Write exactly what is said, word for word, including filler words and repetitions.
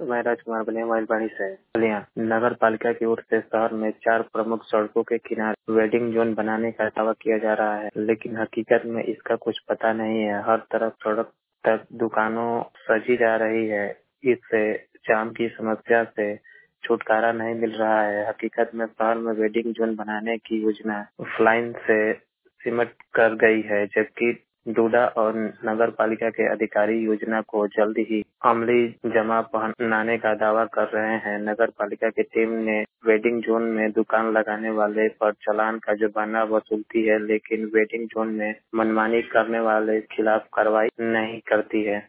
मैं राजकुमार बलिया मोबाइल से बलिया नगर पालिका की ओर से शहर में चार प्रमुख सड़कों के किनारे वेडिंग जोन बनाने का दावा किया जा रहा है, लेकिन हकीकत में इसका कुछ पता नहीं है। हर तरफ सड़क तक दुकानों सजी जा रही है। इससे जाम की समस्या से छुटकारा नहीं मिल रहा है। हकीकत में शहर में वेडिंग जोन बनाने की योजना ऑफलाइन से सिमट कर गई है, जबकि डूडा और नगर पालिका के अधिकारी योजना को जल्द ही अमली जमा पहनाने का दावा कर रहे हैं। नगर पालिका की टीम ने वेडिंग जोन में दुकान लगाने वाले पर चालान का जुर्माना वसूलती है, लेकिन वेडिंग जोन में मनमानी करने वाले खिलाफ कार्रवाई नहीं करती है।